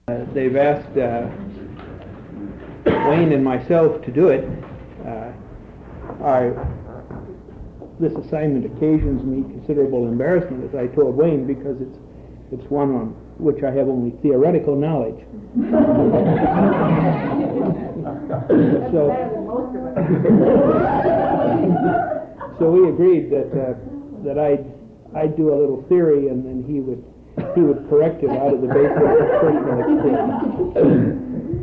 They've asked Wayne and myself to do it. This assignment occasions me considerable embarrassment, as I told Wayne, because it's one on which I have only theoretical knowledge. So we agreed that I'd do a little theory, and then he would correct it out of the basis of personal experience.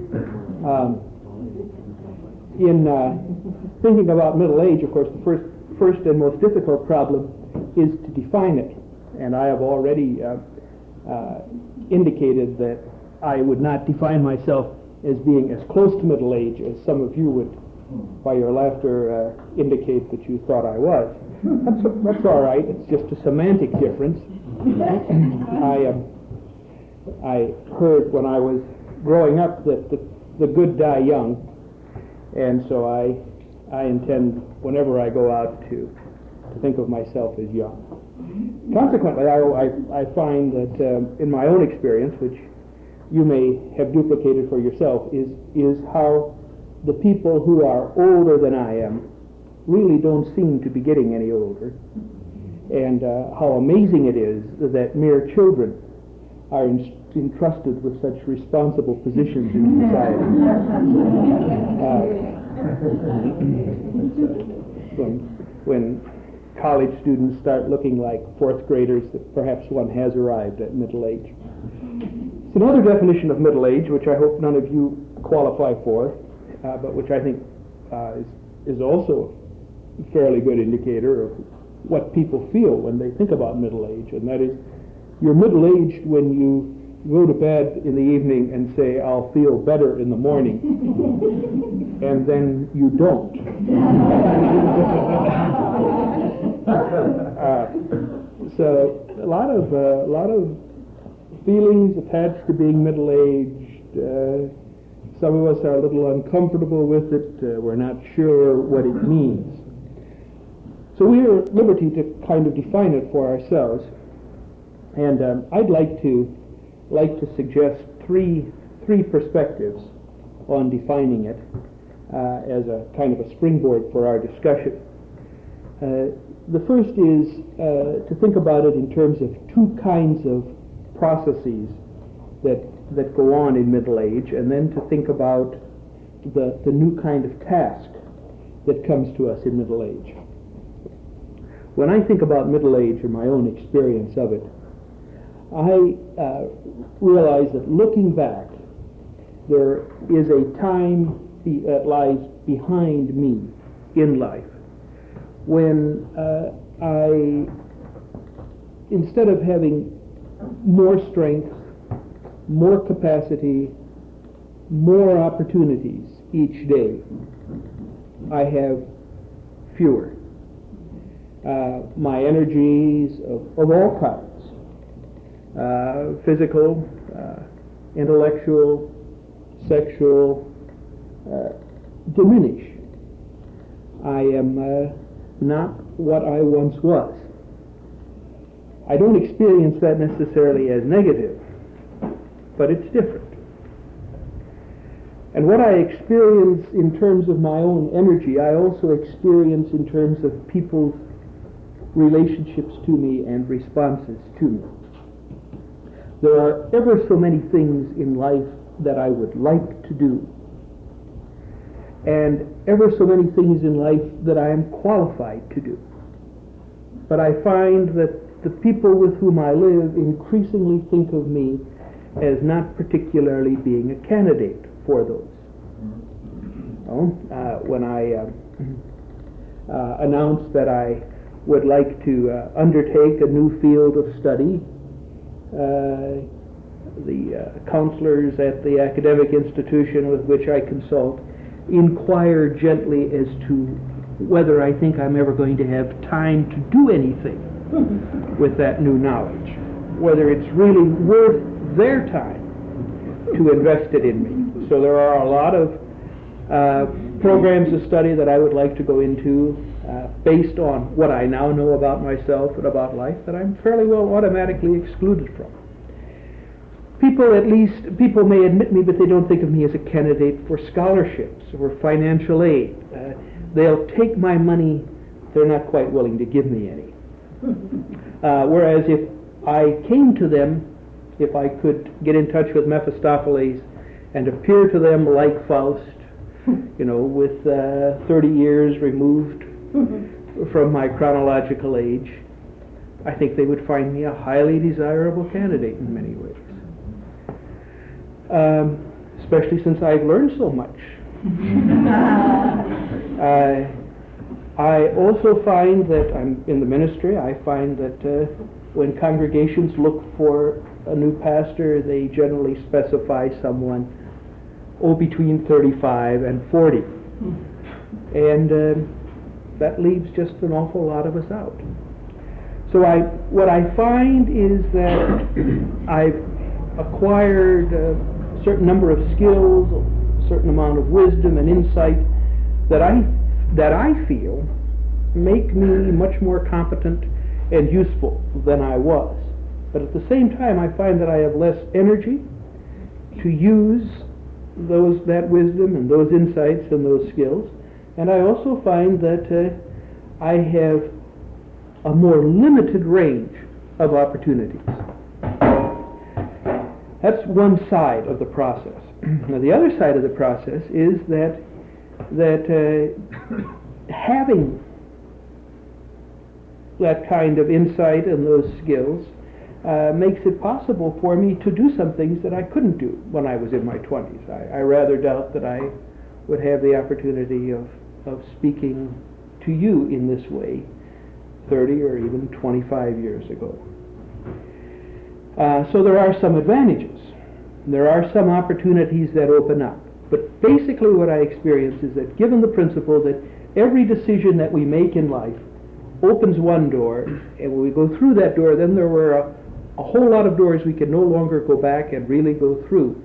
In thinking about middle age, of course, the first and most difficult problem is to define it. And I have already indicated that I would not define myself as being as close to middle age as some of you would, by your laughter, indicate that you thought I was. That's all right. It's just a semantic difference. I heard when I was growing up that the good die young, and so I intend, whenever I go out, to think of myself as young. Consequently, I find that in my own experience, which you may have duplicated for yourself, is how the people who are older than I am really don't seem to be getting any older, and how amazing it is that mere children are entrusted with such responsible positions in society. When college students start looking like fourth graders, that perhaps one has arrived at middle age. It's another definition of middle age, which I hope none of you qualify for, but which I think is also a fairly good indicator of what people feel when they think about middle age, and that is, you're middle-aged when you go to bed in the evening and say, I'll feel better in the morning, and then you don't. So a lot of feelings attached to being middle-aged. Some of us are a little uncomfortable with it. We're not sure what it means. So we are at liberty to kind of define it for ourselves. And I'd like to suggest three perspectives on defining it as a kind of a springboard for our discussion. The first is to think about it in terms of two kinds of processes that go on in middle age, and then to think about the new kind of task that comes to us in middle age. When I think about middle age and my own experience of it, I realize that looking back, there is a time that lies behind me in life when I, instead of having more strength, more capacity, more opportunities each day, I have fewer. My energies of all kinds, physical, intellectual, sexual, diminish. I am not what I once was. I don't experience that necessarily as negative, but it's different. And what I experience in terms of my own energy, I also experience in terms of people's relationships to me and responses to me. There are ever so many things in life that I would like to do, and ever so many things in life that I am qualified to do. But I find that the people with whom I live increasingly think of me as not particularly being a candidate for those. When I announced that I would like to undertake a new field of study, the counselors at the academic institution with which I consult inquire gently as to whether I think I'm ever going to have time to do anything with that new knowledge, whether it's really worth their time to invest it in me. So there are a lot of programs of study that I would like to go into based on what I now know about myself and about life that I'm fairly well automatically excluded from. People people may admit me, but they don't think of me as a candidate for scholarships or financial aid. They'll take my money, they're not quite willing to give me any. Whereas if I came to them, if I could get in touch with Mephistopheles and appear to them like Faust, with 30 years removed from my chronological age, I think they would find me a highly desirable candidate in many ways. Especially since I've learned so much. I also find that I'm in the ministry. I find that when congregations look for a new pastor, they generally specify someone between 35 and 40. And that leaves just an awful lot of us out. So what I find is that I've acquired a certain number of skills, a certain amount of wisdom and insight that I feel make me much more competent and useful than I was. But at the same time, I find that I have less energy to use that wisdom and those insights and those skills. And I also find that I have a more limited range of opportunities. That's one side of the process. Now, the other side of the process is that having that kind of insight and those skills makes it possible for me to do some things that I couldn't do when I was in my 20s. I rather doubt that I would have the opportunity of speaking to you in this way 30 or even 25 years ago. So there are some advantages. There are some opportunities that open up. But basically what I experience is that given the principle that every decision that we make in life opens one door, and when we go through that door, then there were a whole lot of doors we can no longer go back and really go through.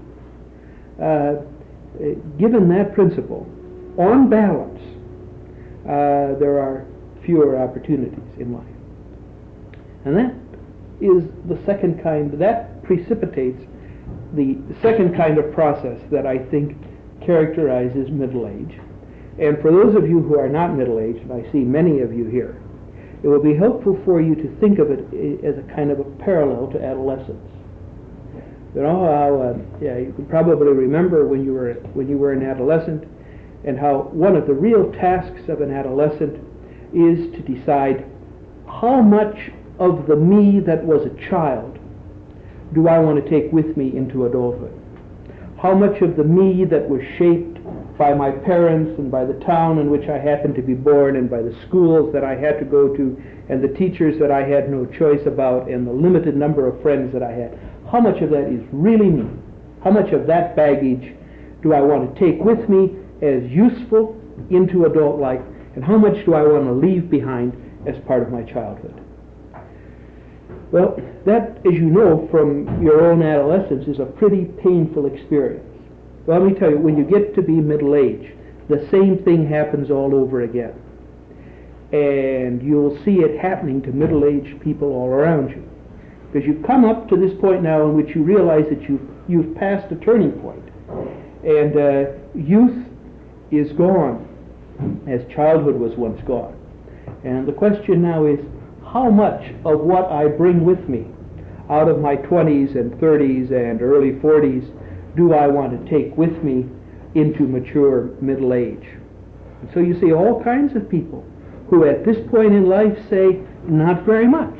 Given that principle, on balance, there are fewer opportunities in life. And that is the second kind, that precipitates the second kind of process that I think characterizes middle age. And for those of you who are not middle-aged, and I see many of you here, it will be helpful for you to think of it as a kind of a parallel to adolescence. You know how, you can probably remember when you were an adolescent, and how one of the real tasks of an adolescent is to decide how much of the me that was a child do I want to take with me into adulthood? How much of the me that was shaped by my parents and by the town in which I happened to be born and by the schools that I had to go to and the teachers that I had no choice about and the limited number of friends that I had, how much of that is really me? How much of that baggage do I want to take with me as useful into adult life, and how much do I want to leave behind as part of my childhood? Well, that, as you know from your own adolescence, is a pretty painful experience. Well, let me tell you, when you get to be middle age, the same thing happens all over again. And you'll see it happening to middle-aged people all around you. Because you've come up to this point now in which you realize that you've passed a turning point. And youth is gone, as childhood was once gone. And the question now is, how much of what I bring with me out of my 20s and 30s and early 40s do I want to take with me into mature middle age? And so you see all kinds of people who at this point in life say, not very much.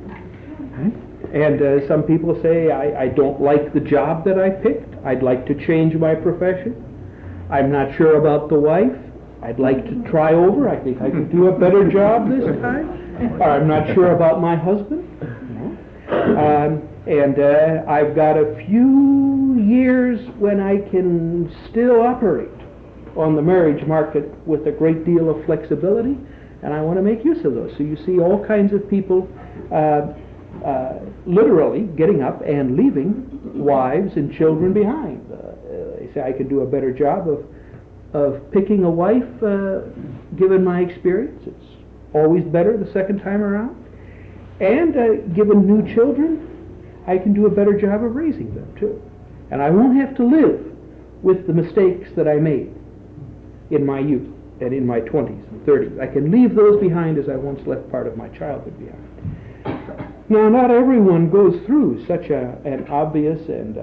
And some people say, I don't like the job that I picked. I'd like to change my profession. I'm not sure about the wife. I'd like to try over. I think I could do a better job this time. Or I'm not sure about my husband. And I've got a few years when I can still operate on the marriage market with a great deal of flexibility, and I want to make use of those. So you see all kinds of people literally getting up and leaving wives and children behind. They say, I could do a better job of picking a wife, given my experience. It's always better the second time around. And given new children, I can do a better job of raising them too. And I won't have to live with the mistakes that I made in my youth and in my 20s and 30s. I can leave those behind as I once left part of my childhood behind. Now, not everyone goes through such an obvious and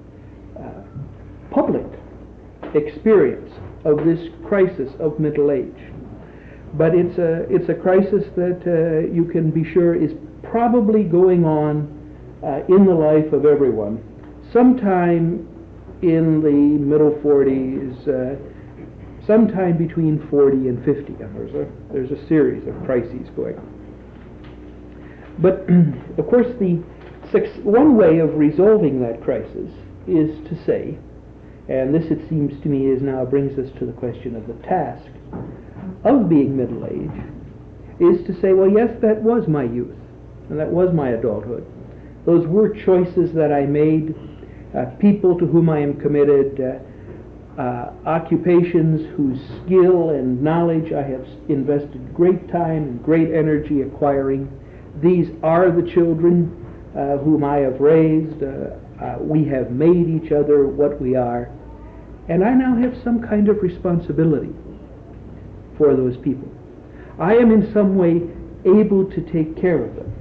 public experience of this crisis of middle age. But it's a crisis that you can be sure is probably going on in the life of everyone sometime in the middle 40s, sometime between 40 and 50. And there's a series of crises going on. But of course, one way of resolving that crisis is to say, and this, it seems to me, now brings us to the question of the task of being middle-aged, is to say, well, yes, that was my youth, and that was my adulthood. Those were choices that I made, people to whom I am committed, occupations whose skill and knowledge I have invested great time and great energy acquiring. These are the children whom I have raised. We have made each other what we are. And I now have some kind of responsibility for those people. I am in some way able to take care of them.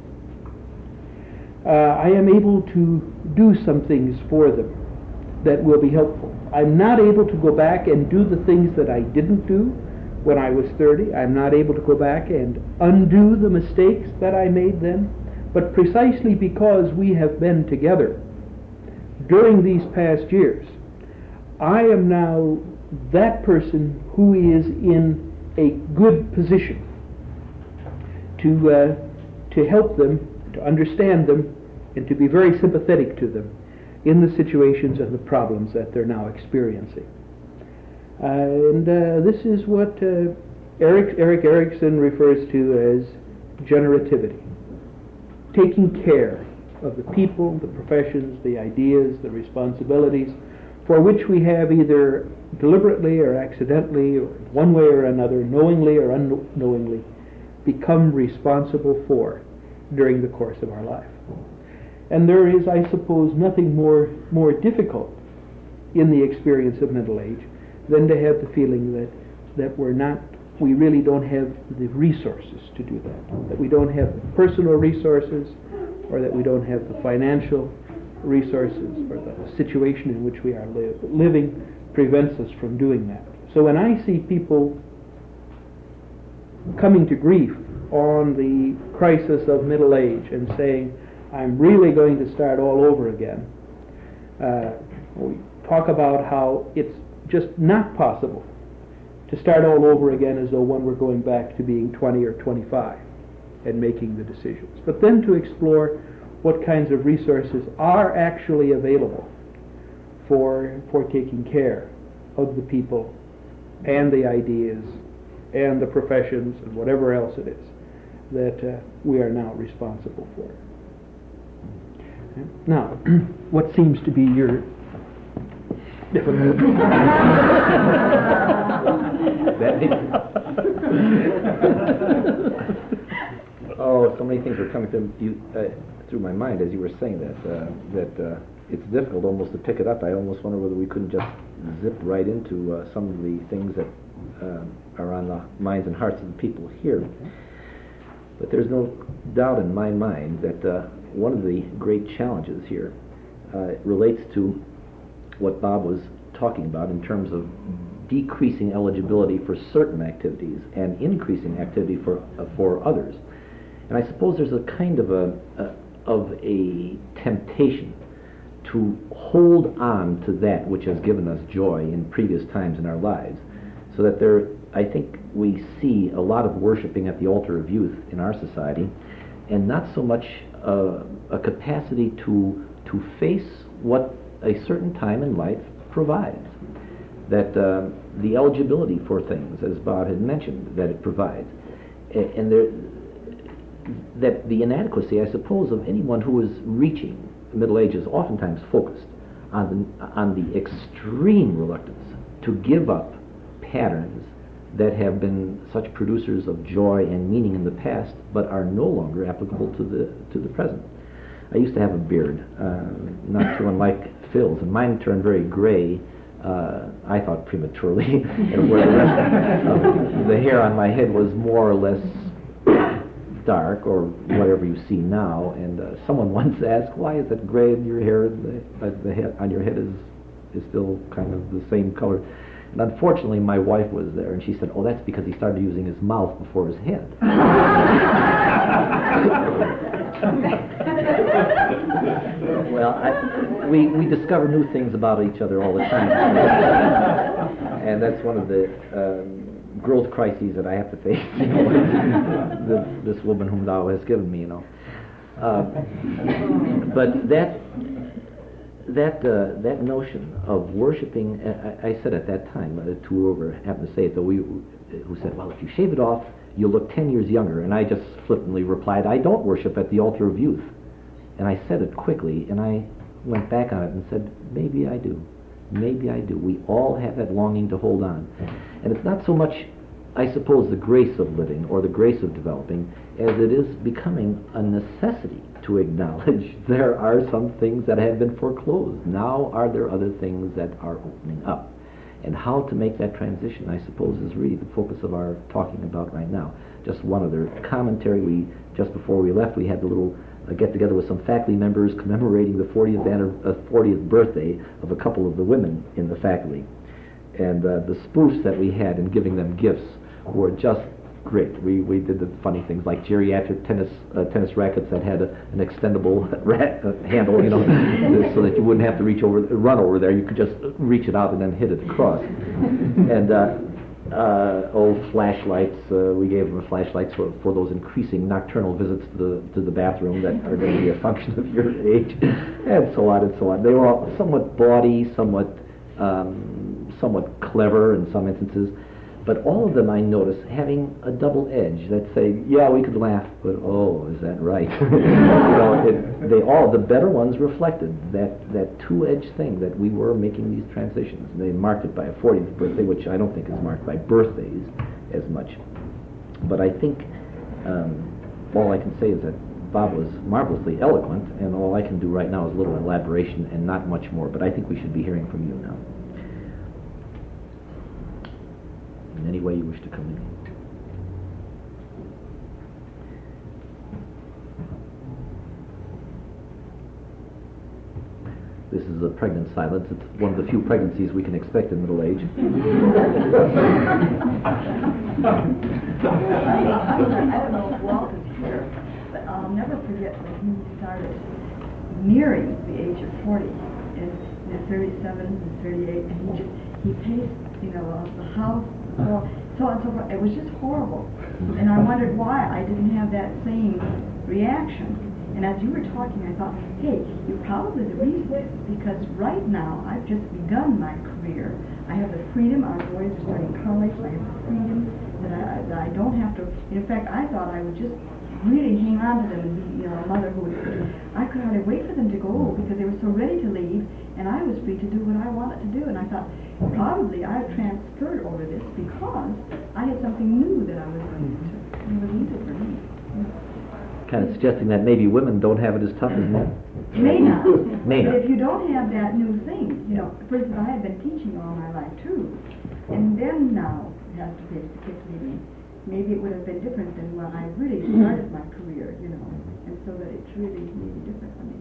I am able to do some things for them that will be helpful. I'm not able to go back and do the things that I didn't do when I was 30. I'm not able to go back and undo the mistakes that I made then. But precisely because we have been together during these past years, I am now that person who is in a good position to help them, to understand them, and to be very sympathetic to them in the situations and the problems that they're now experiencing. And this is what Erik Erikson refers to as generativity. Taking care of the people, the professions, the ideas, the responsibilities for which we have either deliberately or accidentally, or one way or another, knowingly or unknowingly, become responsible for during the course of our life. And there is, I suppose, nothing more difficult in the experience of middle age than to have the feeling that we really don't have the resources to do that we don't have the personal resources, or that we don't have the financial resources, or the situation in which we are living prevents us from doing that. So when I see people coming to grief on the crisis of middle age and saying, I'm really going to start all over again, we talk about how it's just not possible to start all over again as though one were going back to being 20 or 25 and making the decisions. But then to explore what kinds of resources are actually available for taking care of the people and the ideas and the professions and whatever else it is that we are now responsible for. Now, what seems to be your Oh, so many things were coming through my mind as you were saying that it's difficult almost to pick it up. I almost wonder whether we couldn't just zip right into some of the things that are on the minds and hearts of the people here. But there's no doubt in my mind that one of the great challenges here relates to what Bob was talking about in terms of decreasing eligibility for certain activities and increasing activity for others. And I suppose there's a kind of a temptation to hold on to that which has given us joy in previous times in our lives, so that I think we see a lot of worshiping at the altar of youth in our society, and not so much a capacity to face what a certain time in life provides. That the eligibility for things, as Bob had mentioned, that it provides, and that the inadequacy, I suppose, of anyone who is reaching middle age is oftentimes focused on the extreme reluctance to give up patterns that have been such producers of joy and meaning in the past, but are no longer applicable to the present. I used to have a beard, not too unlike Phil's, and mine turned very gray, I thought prematurely, and where the rest of the hair on my head was more or less dark, or whatever you see now. And someone once asked, why is it gray in your hair, the head on your head is still kind of the same color? And unfortunately, my wife was there, and she said, oh, that's because he started using his mouth before his head. Well, we discover new things about each other all the time. And that's one of the growth crises that I have to face, you know, this woman whom thou hast given me, you know. But that notion of worshiping, I said at that time to whoever happened to say it, though, who said, well, if you shave it off, you'll look 10 years younger. And I just flippantly replied, I don't worship at the altar of youth. And I said it quickly, and I went back on it and said, maybe I do. Maybe I do. We all have that longing to hold on. And it's not so much, I suppose, the grace of living or the grace of developing, as it is becoming a necessity to acknowledge there are some things that have been foreclosed. Now are there other things that are opening up? And how to make that transition, I suppose, is really the focus of our talking about right now. Just one other commentary. Just before we left, we had the little get-together with some faculty members commemorating the 40th birthday of a couple of the women in the faculty. And the spoofs that we had in giving them gifts were just great. We did the funny things like geriatric tennis rackets that had an extendable handle, you know, so that you wouldn't have to run over there. You could just reach it out and then hit it across. And old flashlights. We gave them flashlights for those increasing nocturnal visits to the bathroom that are going to be a function of your age, and so on and so on. They were all somewhat bawdy, somewhat clever in some instances, but all of them I noticed having a double edge that say, yeah, we could laugh, but oh, is that right? The better ones reflected that two-edged thing that we were making these transitions. They marked it by a 40th birthday, which I don't think is marked by birthdays as much. But I think all I can say is that Bob was marvelously eloquent, and all I can do right now is a little elaboration and not much more, but I think we should be hearing from you now. In any way you wish to come in. This is a pregnant silence. It's one of the few pregnancies we can expect in middle age. I don't know if Walt is here, but I'll never forget when he started nearing the age of 40, in 37 and 38, and he paced, the house, so on and so forth. It was just horrible. And I wondered why I didn't have that same reaction. And as you were talking, I thought, hey, you're probably the reason is because right now I've just begun my career. I have the freedom. Our boys are starting college. I have the freedom that I don't have to. In fact, I thought I would just really hang on to them and be, a mother who would. I could hardly wait for them to go because they were so ready to leave, and I was free to do what I wanted to do. And I thought, probably I transferred over this because I had something new that I was going to. It was needed for me. Kind of suggesting that maybe women don't have it as tough as men. May not. May not. But if you don't have that new thing, for instance, I have been teaching all my life too, and then now have to face the kids leaving. Maybe it would have been different than when I really started my career, and so that it's really maybe different for me.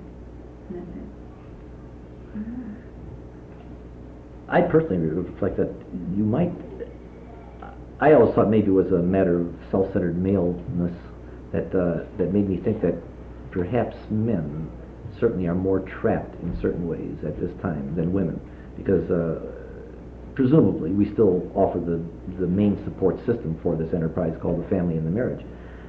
I personally reflect that you might. I always thought maybe it was a matter of self-centered maleness that made me think that perhaps men certainly are more trapped in certain ways at this time than women, because presumably we still offer the main support system for this enterprise called the family and the marriage,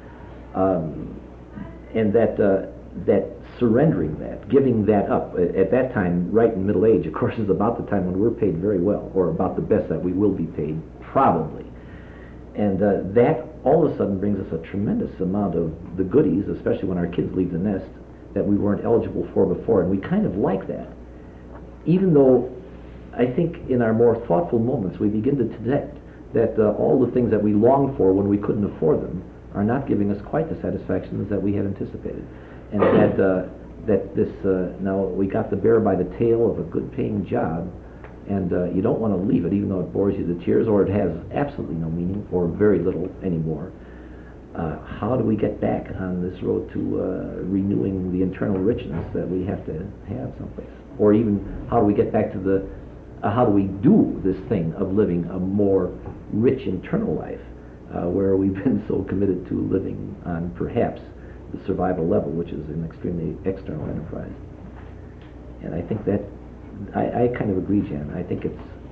and that surrendering that, giving that up at that time, right in middle age, of course, is about the time when we're paid very well, or about the best that we will be paid, probably. And that all of a sudden brings us a tremendous amount of the goodies, especially when our kids leave the nest, that we weren't eligible for before. And we kind of like that. Even though I think in our more thoughtful moments we begin to detect that all the things that we longed for when we couldn't afford them are not giving us quite the satisfactions that we had anticipated. And that this now we got the bear by the tail of a good-paying job, and you don't want to leave it, even though it bores you to tears, or it has absolutely no meaning, or very little anymore. How do we get back on this road to renewing the internal richness that we have to have someplace? Or even how do we get back to the, how do we do this thing of living a more rich internal life, where we've been so committed to living on perhaps the survival level, which is an extremely external enterprise. And I think that, I kind of agree, Jan. I think,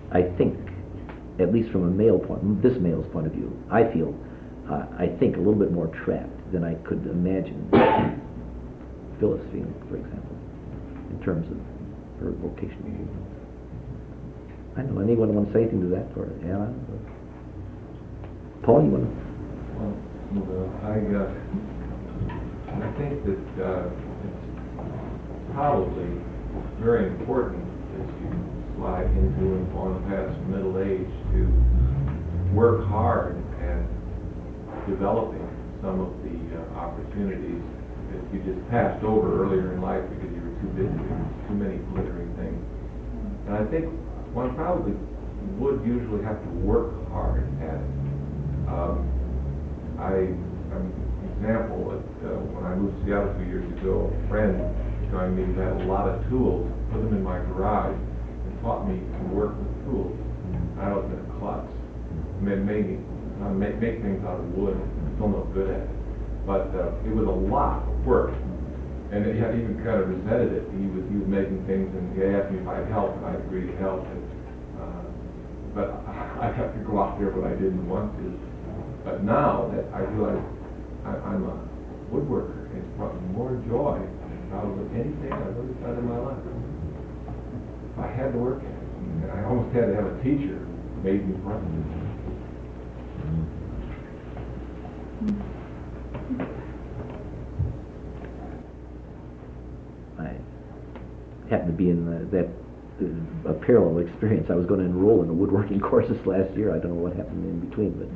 at least from this male's point of view, I feel, I think a little bit more trapped than I could imagine Phyllis feeling, for example, in terms of her vocation. I don't know, anyone want to say anything to that, or Alan? Paul, you want to? Well, I think that it's probably very important as you slide into and on past middle age to work hard at developing some of the opportunities that you just passed over earlier in life because you were too busy with too many glittering things. And I think one probably would usually have to work hard at it. An example, when I moved to Seattle 2 years ago, a friend joined me who had a lot of tools, put them in my garage, and taught me to work with tools. I was in a klutz. Made things out of wood. Still no good at it. But it was a lot of work. And he had even kind of resented it. He was making things, and he asked me if I'd help, and I agreed to help. But I'd have to go out there when I didn't want to. But now that I realize I'm a woodworker, it's brought me more joy than probably anything I've ever done in my life. I had to work at it, and I almost had to have a teacher who made me run it. I happened to be in a parallel experience. I was going to enroll in the woodworking courses last year. I don't know what happened in between, but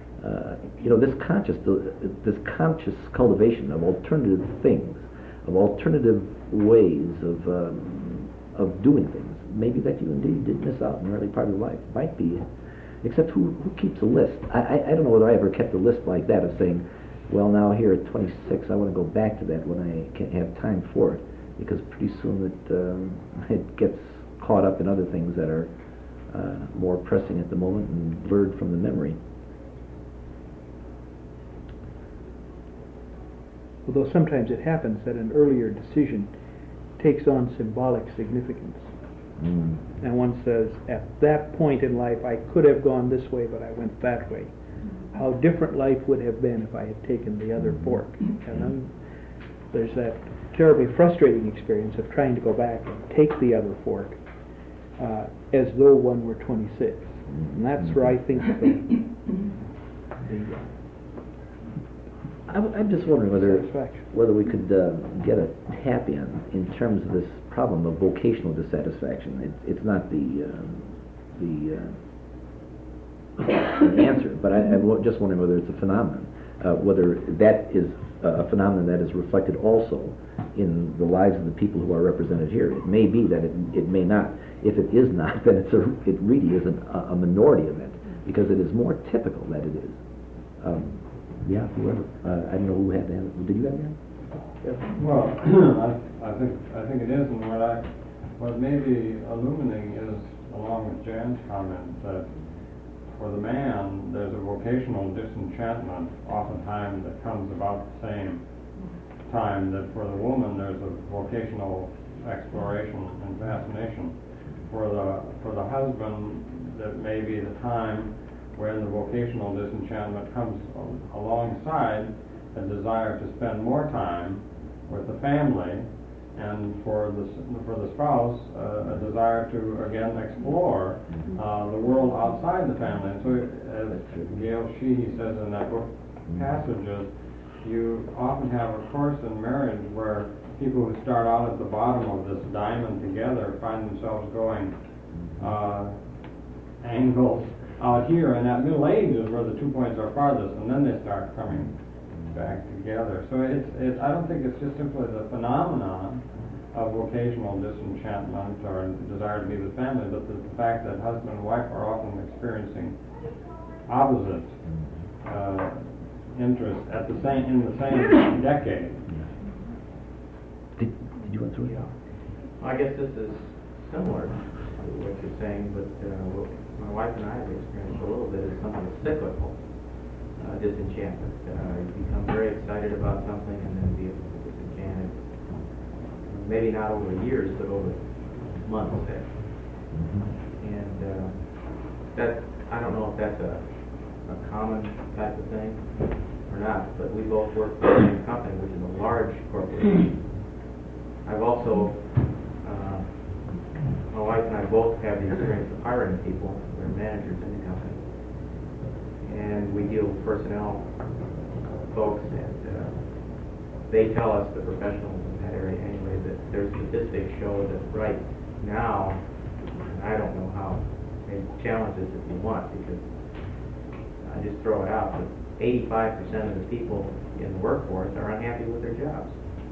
this conscious cultivation of alternative things, of alternative ways of doing things, maybe that you indeed did miss out in the early part of life, might be. Except who keeps a list? I don't know whether I ever kept a list like that of saying, well, now here at 26, I want to go back to that when I can have time for it, because pretty soon it gets caught up in other things that are more pressing at the moment and blurred from the memory. Although sometimes it happens that an earlier decision takes on symbolic significance. And one says, at that point in life, I could have gone this way, but I went that way. How different life would have been if I had taken the other fork. And then there's that terribly frustrating experience of trying to go back and take the other fork as though one were 26. And that's where I think I'm just wondering whether we could get a tap in terms of this problem of vocational dissatisfaction. It's not the answer, but I'm just wondering whether it's a phenomenon, whether that is a phenomenon that is reflected also in the lives of the people who are represented here. It may be that it may not. If it is not, then it really is a minority event, because it is more typical that it is. Yeah, whoever. I don't know who had that. Did you have that? Well, I think it is, and what may be illuminating is, along with Jan's comment, that for the man there's a vocational disenchantment oftentimes that comes about the same time that for the woman there's a vocational exploration and fascination. For the husband, that may be the time when the vocational disenchantment comes alongside a desire to spend more time with the family, and for the spouse, a desire to again explore the world outside the family. And so, as Gail Sheehy says in that book, Passages, you often have a course in marriage where people who start out at the bottom of this diamond together find themselves going angles out here, and at middle age is where the 2 points are farthest, and then they start coming back together. So I don't think it's just simply the phenomenon of vocational disenchantment or desire to be with family, but the fact that husband and wife are often experiencing opposite interests in the same decade. Did you want to? I guess this is similar to what you're saying, but what my wife and I have experienced a little bit is something cyclical disenchantment. You become very excited about something and then be disenchanted. Maybe not over years, but over months. And that, I don't know if that's a common type of thing or not, but we both work for the same company, which is a large corporation. I've also, my wife and I both have the experience of hiring people. We're managers in the company. And we deal with personnel folks, and they tell us, the professionals in that area anyway, that their statistics show that right now, and I don't know how, maybe challenge this if you want, because I just throw it out, but 85% of the people in the workforce are unhappy with their jobs.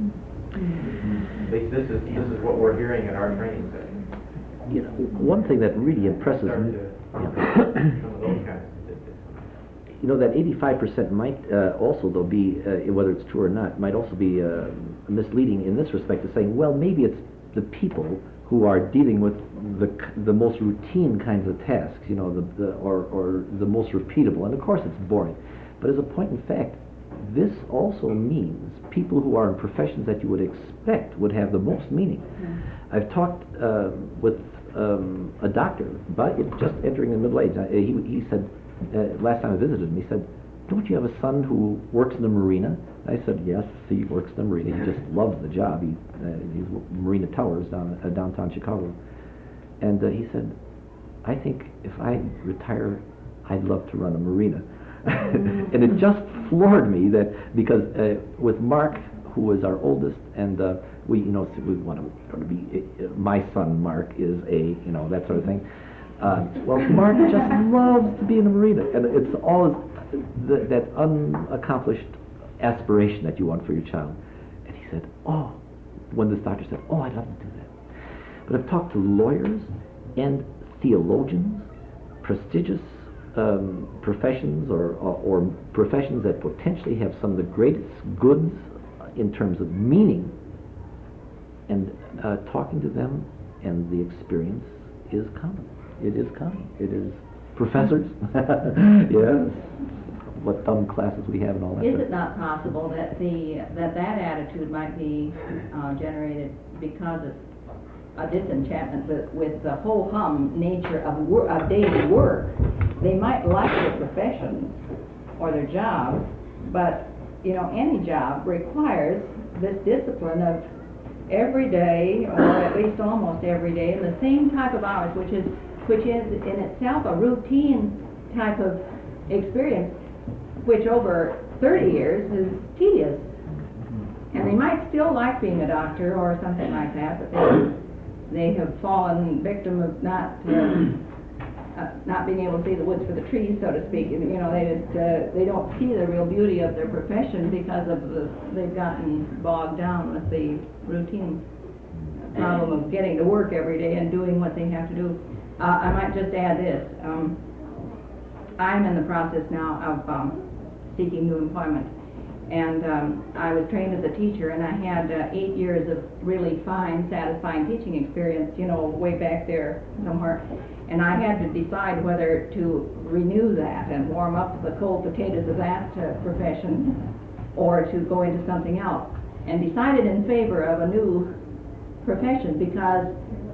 At least this is what we're hearing at our training session. You know, one thing that really impresses me, Some of those kind of statistics. you know, that 85% might also, though, be, whether it's true or not, might also be misleading in this respect, to saying, well, maybe it's the people who are dealing with the most routine kinds of tasks, you know, or the most repeatable, and of course it's boring. But as a point in fact, this also means people who are in professions that you would expect would have the most meaning. I've talked with a doctor, but just entering the middle age. He said, last time I visited him, he said, don't you have a son who works in the marina? I said, yes, he works in the marina. He just loves the job. He's Marina Towers downtown Chicago. And he said, I think if I retire, I'd love to run a marina. And it just floored me that, because with Mark, who is our oldest, and we want to be, my son Mark is that sort of thing. Well, Mark just loves to be in a marina, and it's all that unaccomplished aspiration that you want for your child. And he said, when this doctor said, I'd love to do that. But I've talked to lawyers and theologians, prestigious professions or professions that potentially have some of the greatest goods in terms of meaning, and talking to them, and the experience is common. It is common. It is professors. Yes. What dumb classes we have and all that. Is it not possible that that attitude might be generated because of a disenchantment with the ho-hum nature of daily work? They might like their profession or their job, but any job requires this discipline of every day, or at least almost every day, in the same type of hours, which is in itself a routine type of experience, which over 30 years is tedious. And they might still like being a doctor or something like that, but they have fallen victim of not being able to see the woods for the trees, so to speak. They don't see the real beauty of their profession because they've gotten bogged down with the routine problem of getting to work every day and doing what they have to do. I might just add this. I'm in the process now of seeking new employment. And I was trained as a teacher, and I had 8 years of really fine, satisfying teaching experience, way back there somewhere. And I had to decide whether to renew that and warm up the cold potatoes of that profession, or to go into something else. And decided in favor of a new profession because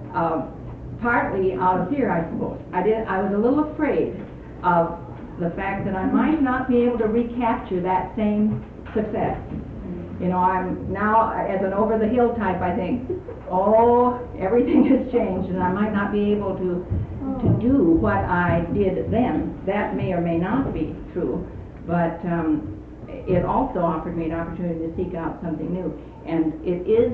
partly out of fear, I suppose. I was a little afraid of the fact that I might not be able to recapture that same success. I'm now, as an over-the-hill type, I think, everything has changed, and I might not be able to do what I did then. That may or may not be true, but it also offered me an opportunity to seek out something new. And it is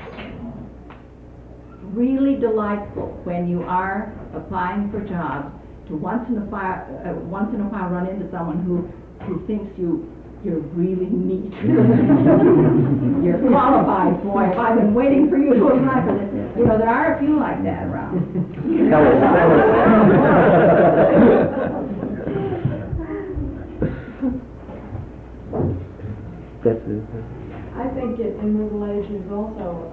really delightful when you are applying for jobs to once in a while run into someone who thinks you you're really neat. You're qualified, boy. I've been waiting for you to apply for this. You know, there are a few like that around. Tell us. That's it. I think in middle age is also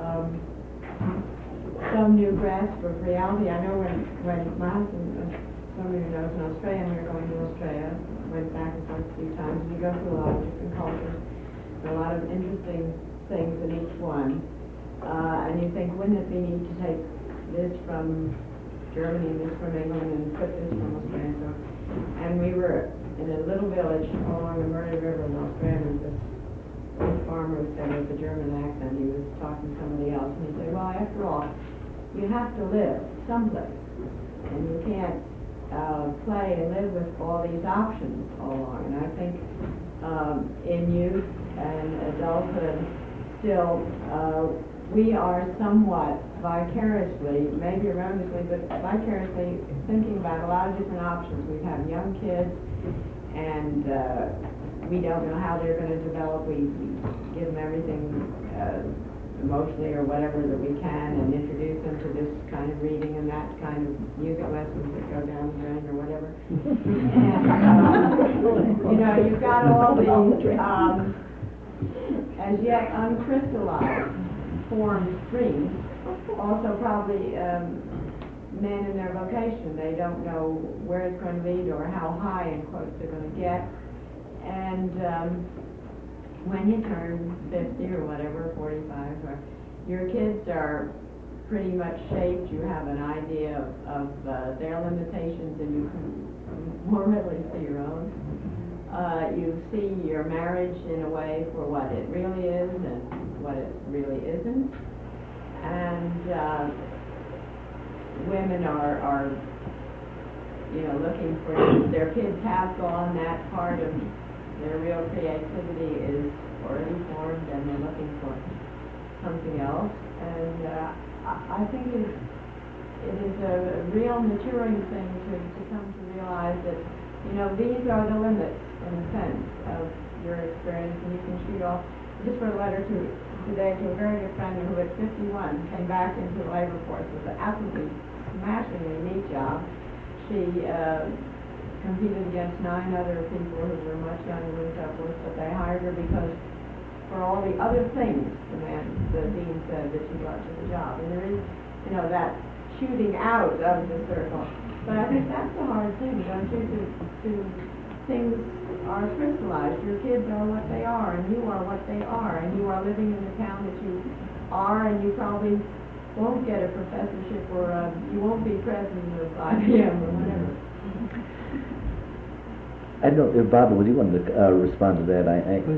some new grasp of reality. I know when my husband, some of you knows, in Australia, and we were going to Australia, went back and forth a few times, and you go through a lot of different cultures, a lot of interesting things in each one. And you think, wouldn't it be neat to take this from Germany and this from England and put this from Australia? So, and we were in a little village along the Murray River in Australia, and this one farmer who said with a German accent, he was talking to somebody else, and he said, well, after all, you have to live someplace, and you can't play and live with all these options all along. And I think in youth and adulthood, still, we are somewhat vicariously, maybe erroneously, but vicariously thinking about a lot of different options. We have young kids, and we don't know how they're going to develop. We give them everything emotionally or whatever that we can, and introduce them to this kind of reading and that kind of music lessons that go down the drain or whatever. And, you know, you've got all these as yet uncrystallized formed streams. Also probably men in their vocation. They don't know where it's going to lead or how high, in quotes, they're going to get. And when you turn 50 or whatever, 45, or your kids are pretty much shaped. You have an idea of their limitations, and you can more readily see your own. You see your marriage in a way for what it really is and what it really isn't. And women are you know, looking for, their kids have gone that part of their real creativity is already formed, and they're looking for something else. And I think it is a real maturing thing to come to realize that, you know, these are the limits, in a sense, of your experience, and you can shoot off. Just wrote a letter today to a very good friend who at 51 came back into the labor force with an absolutely smashingly neat job. She competed against 9 other people who were much younger than Douglas, but they hired her because for all the other things the dean said that she brought to the job. And there is, you know, that shooting out of the circle. But I think that's the hard thing, don't you, to things are crystallized. Your kids are what they are, and you are what they are, and you are living in the town that you are, and you probably won't get a professorship, or you won't be president of IBM or whatever. I don't know if Bob, would you want to respond to that?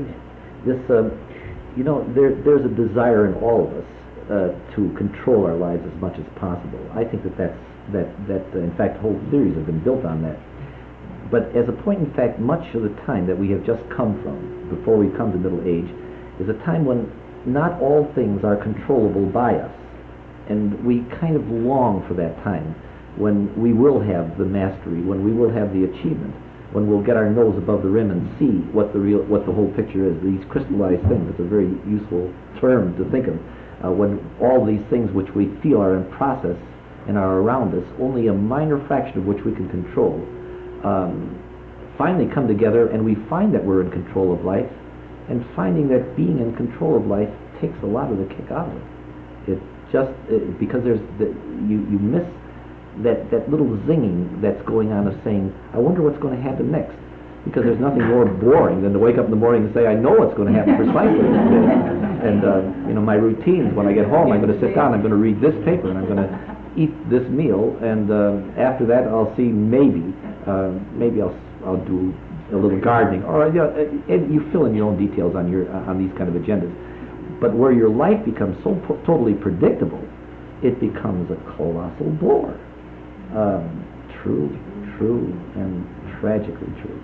You know, there's a desire in all of us to control our lives as much as possible. I think that in fact whole theories have been built on that. But as a point in fact, much of the time that we have just come from, before we come to middle age, is a time when not all things are controllable by us. And we kind of long for that time when we will have the mastery, when we will have the achievement, when we'll get our nose above the rim and see what the whole picture is. These crystallized things, it's a very useful term to think of. When all these things which we feel are in process and are around us, only a minor fraction of which we can control, finally come together, and we find that we're in control of life, and finding that being in control of life takes a lot of the kick out of it. Because there's you miss that little zinging that's going on of saying, I wonder what's going to happen next. Because there's nothing more boring than to wake up in the morning and say, I know what's going to happen precisely this day. And you know, my routines, when I get home, I'm going to sit down, I'm going to read this paper, and I'm going to eat this meal, and after that I'll see maybe I'll do a little gardening, or and you fill in your own details on these kind of agendas. But where your life becomes so totally predictable, it becomes a colossal bore. True, and tragically true.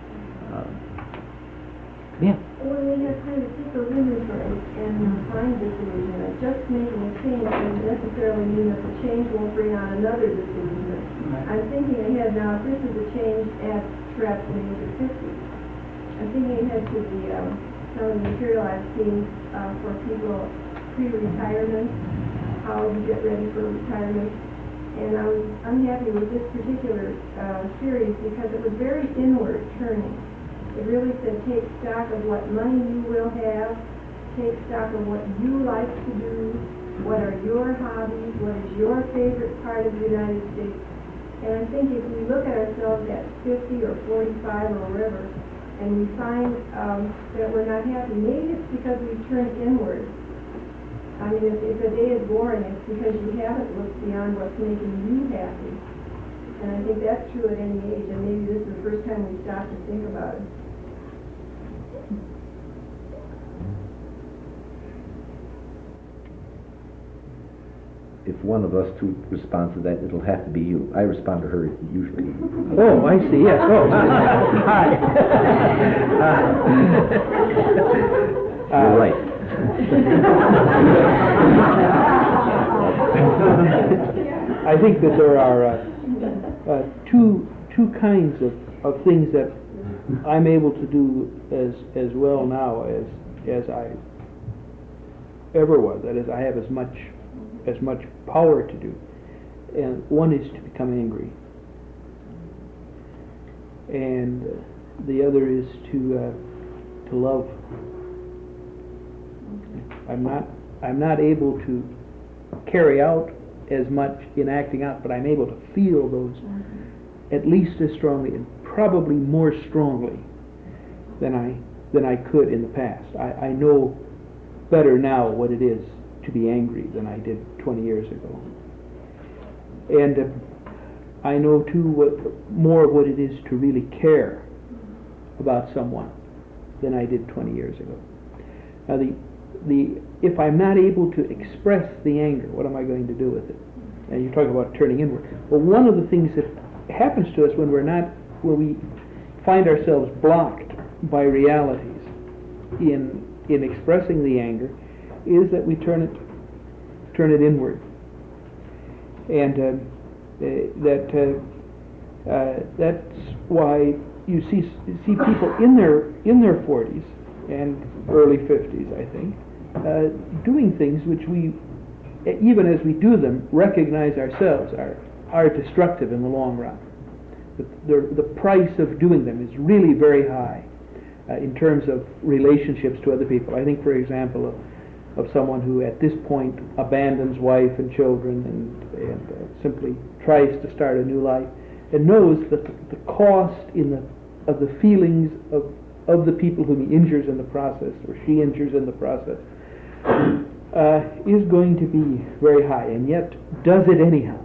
Yeah. When we have time to take a limit and find disillusionment, just making a change doesn't necessarily mean that the change won't bring on another disillusionment. I'm thinking ahead now, if this is a change at perhaps the age of 50, I'm thinking ahead to some of the material I've seen for people pre-retirement, how to get ready for retirement. And I was unhappy with this particular series because it was very inward turning. It really said take stock of what money you will have, take stock of what you like to do, what are your hobbies, what is your favorite part of the United States. And I think if we look at ourselves at 50 or 45 or wherever, and we find that we're not happy, maybe it's because we've turned inward. I mean, if a day is boring, it's because you haven't looked beyond what's making you happy. And I think that's true at any age, and maybe this is the first time we stop to think about it. If one of us two responds to that, it'll have to be you. I respond to her usually. Oh, I see, yes. Oh, hi. You're right. I think that there are two kinds of things that I'm able to do as well now as I ever was. That is, I have as much power to do. And one is to become angry, and the other is to love. I'm not able to carry out as much in acting out, but I'm able to feel those at least as strongly, and probably more strongly than I could in the past. I know better now what it is to be angry than I did 20 years ago, and I know too more of what it is to really care about someone than I did 20 years ago. Now if I'm not able to express the anger, what am I going to do with it? And you're talking about turning inward. Well, one of the things that happens to us when we find ourselves blocked by realities in expressing the anger is that we turn it inward, and that's why you see people in their 40s and early 50s, I think, doing things which we, even as we do them, recognize ourselves are destructive in the long run. The price of doing them is really very high in terms of relationships to other people. I think, for example, of someone who at this point abandons wife and children and simply tries to start a new life, and knows that the cost of the feelings of the people whom he injures in the process, or she injures in the process, is going to be very high, and yet does it anyhow.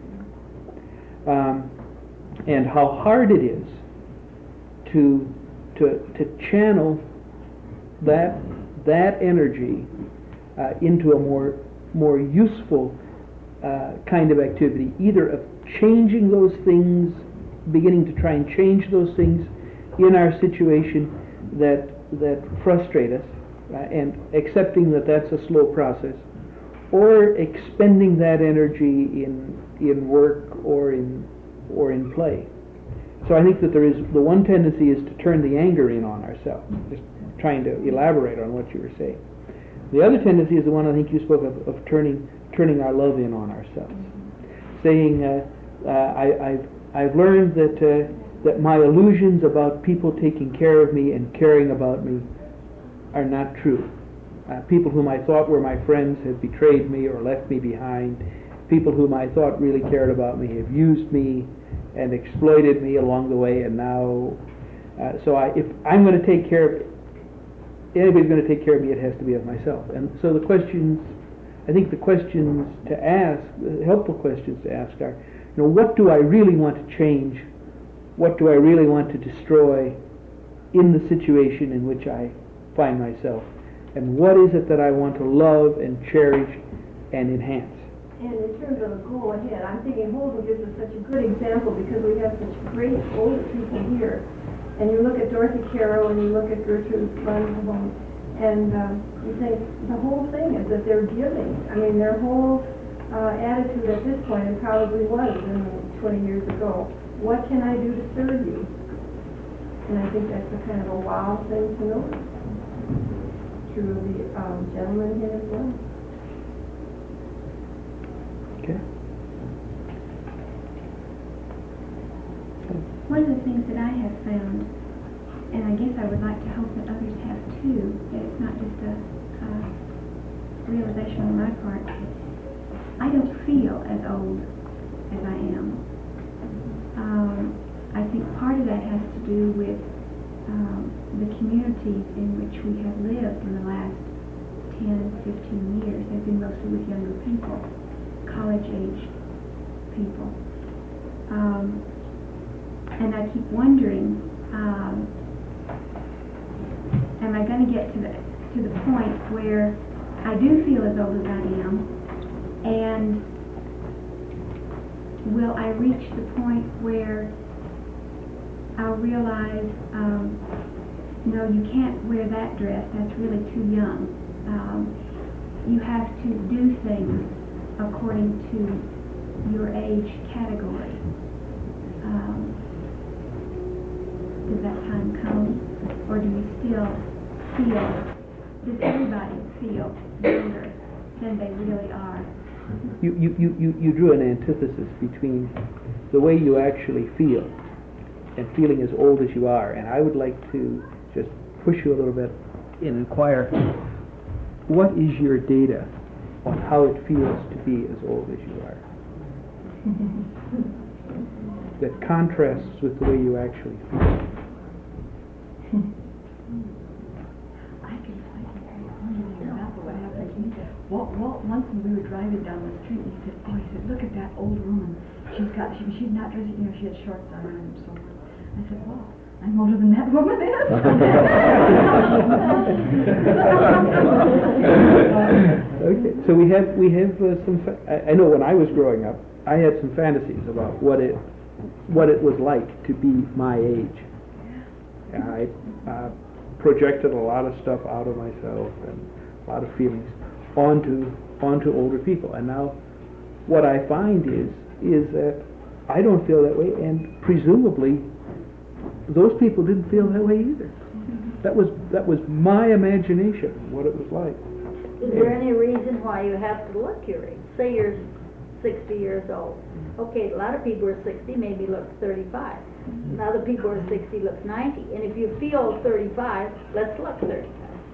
And how hard it is to channel that energy into a more useful kind of activity, either of changing those things, beginning to try and change those things in our situation that frustrate us, and accepting that that's a slow process, or expending that energy in work or in play. So I think that the one tendency is to turn the anger in on ourselves, just trying to elaborate on what you were saying. The other tendency is the one I think you spoke of turning our love in on ourselves, saying I've learned that my illusions about people taking care of me and caring about me are not true. People whom I thought were my friends have betrayed me or left me behind. People whom I thought really cared about me have used me and exploited me along the way, and now, if I'm going to take care of anybody's going to take care of me, it has to be of myself. And so the questions to ask, the helpful questions to ask are, what do I really want to change? What do I really want to destroy in the situation in which I find myself? And what is it that I want to love and cherish and enhance? And in terms of a goal ahead, I'm thinking Holden gives us such a good example because we have such great older people here. And you look at Dorothy Carroll and you look at Gertrude Lundholm, and you think the whole thing is that they're giving. I mean, their whole attitude at this point, and probably was 20 years ago, what can I do to serve you? And I think that's a kind of a wow thing to know. True of the gentleman here as well. Okay. One of the things that I have found, and I guess I would like to hope that others have too, that it's not just a realization on my part, I don't feel as old as I am. I think part of that has to do with the communities in which we have lived in the last 10, 15 years. They've been mostly with younger people, college-age people. And I keep wondering, am I going to get to the point where I do feel as old as I am, and will I reach the point where I'll realize, no, you can't wear that dress, that's really too young. You have to do things according to your age category. Does that time come? Or do we still feel, does everybody feel younger than they really are? You drew an antithesis between the way you actually feel and feeling as old as you are, and I would like to just push you a little bit and inquire, what is your data on how it feels to be as old as you are? That contrasts with the way you actually feel. I can tell you an example what happened to me. Walt, once when we were driving down the street, he said, look at that old woman. She's not dressed, she had shorts on and so on. I said, well, I'm older than that woman is. Okay, so we have some. I know when I was growing up, I had some fantasies about what it was like to be my age. And I projected a lot of stuff out of myself and a lot of feelings onto older people. And now, what I find is that I don't feel that way, and presumably those people didn't feel that way either. That was my imagination, what it was like. Is there any reason why you have to look your age? Say you're 60 years old. Okay, a lot of people are 60 maybe look 35. And other people are 60 look 90. And if you feel 35, let's look 35.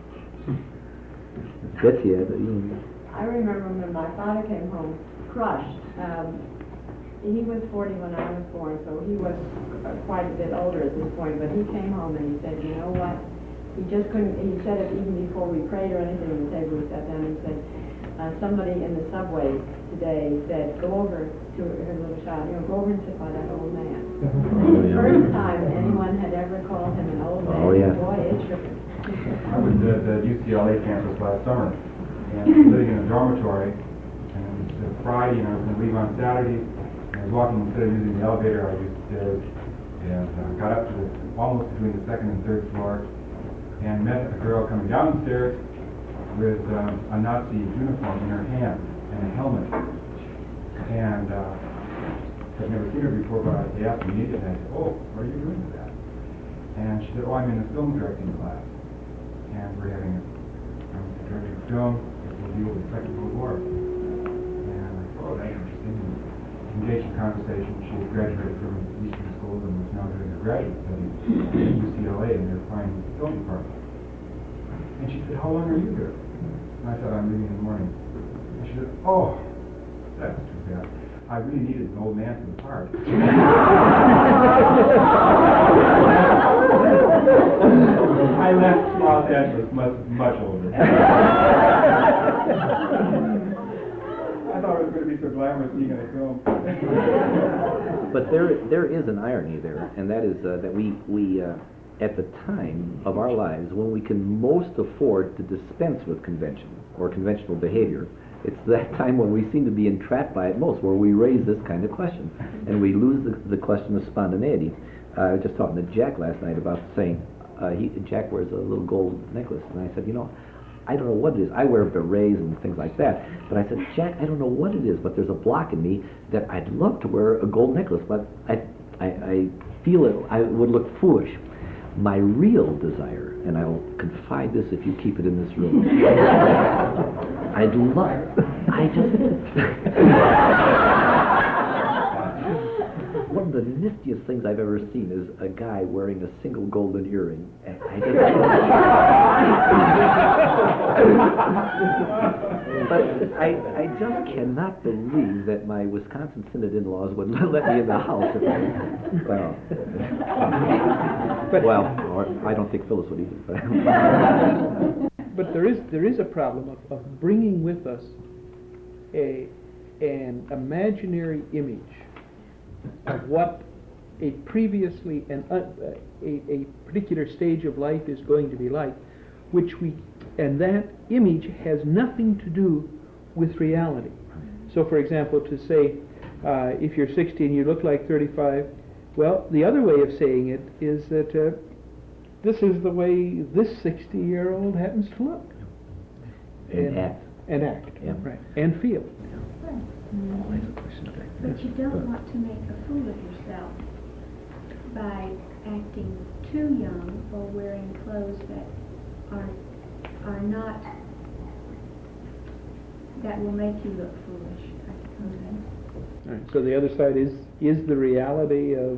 Betsy, I remember when my father came home crushed. He was 40 when I was born, so he was quite a bit older at this point, but he came home and he said, you know what, he just couldn't, he said it even before we prayed or anything on the table, we sat down and said, somebody in the subway today said, go over to her little child, go over and sit by that old man. The first time anyone had ever called him an old man, boy, it shook him. I was at the UCLA campus last summer, and living in a dormitory, and it was Friday, and I was going to leave on Saturday. I was walking, instead of using the elevator, I used stairs, and got up to almost between the second and third floor, and met a girl coming down the stairs with a Nazi uniform in her hand and a helmet. And I'd never seen her before, but I asked immediately, and I said, oh, what are you doing with that? And she said, oh, I'm in a film directing class, and we're having I'm directing a film that will deal with the Second World War. And I thought, oh, that's interesting. Engaged in conversation. She had graduated from Eastern School and was now doing her graduate studies at UCLA in their fine film department. And she said, how long are you here? And I said, I'm leaving in the morning. And she said, oh, that's too bad. I really needed an old man for the part. I left Los Angeles much older. I thought it was going to be so glamorous being in a film. But there is an irony there, and that is that we at the time of our lives when we can most afford to dispense with convention or conventional behavior, it's that time when we seem to be entrapped by it most, where we raise this kind of question, and we lose the question of spontaneity. I was just talking to Jack last night about saying, Jack wears a little gold necklace, and I said, I don't know what it is. I wear berets and things like that. But I said, Jack, I don't know what it is, but there's a block in me that I'd love to wear a gold necklace, but I feel it. I would look foolish. My real desire, and I'll confide this if you keep it in this room, one of the niftiest things I've ever seen is a guy wearing a single golden earring. And I just cannot believe that my Wisconsin Synod in-laws would let me in the house. Or I don't think Phyllis would either. But there is a problem of bringing with us an imaginary image of what a previously a particular stage of life is going to be like, and that image has nothing to do with reality. So, for example, to say if you're 60 and you look like 35, well, the other way of saying it is that this is the way this 60-year-old happens to look. And act. And act, yeah. Right. And feel. But you don't want to make a fool of yourself by acting too young or wearing clothes that are not, that will make you look foolish, I suppose. All right. So the other side is the reality of.